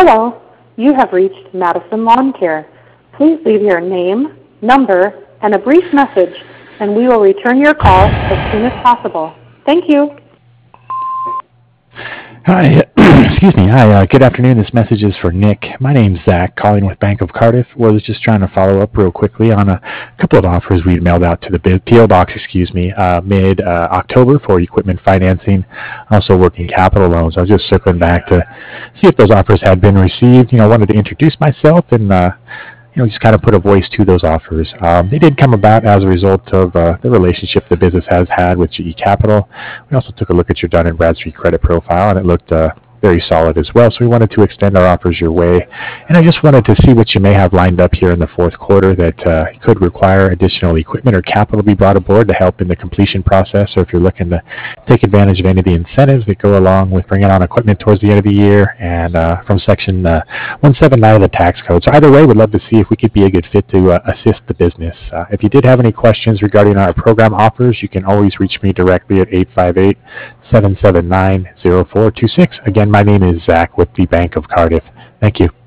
Hello, you have reached Madison Lawn Care. Please leave your name, number, and a brief message, and we will return your call as soon as possible. Thank you. Hi, excuse me. Hi, good afternoon. This message is for Nick. My name's Zach, calling with Bank of Cardiff. Was just trying to follow up real quickly on a couple of offers we'd mailed out to the PO box, mid October for equipment financing, also working capital loans. I was just circling back to see if those offers had been received. I wanted to introduce myself and just kind of put a voice to those offers. They did come about as a result of the relationship the business has had with GE Capital. We also took a look at your Dun & Bradstreet credit profile, and it looked very solid as well. So we wanted to extend our offers your way. And I just wanted to see what you may have lined up here in the fourth quarter that could require additional equipment or capital to be brought aboard to help in the completion process, or if you're looking to take advantage of any of the incentives that go along with bringing on equipment towards the end of the year and from Section 179 of the tax code. So either way, we'd love to see if we could be a good fit to assist the business. If you did have any questions regarding our program offers, you can always reach me directly at 858-779-0426. Again, my name is Zach with the Bank of Cardiff. Thank you.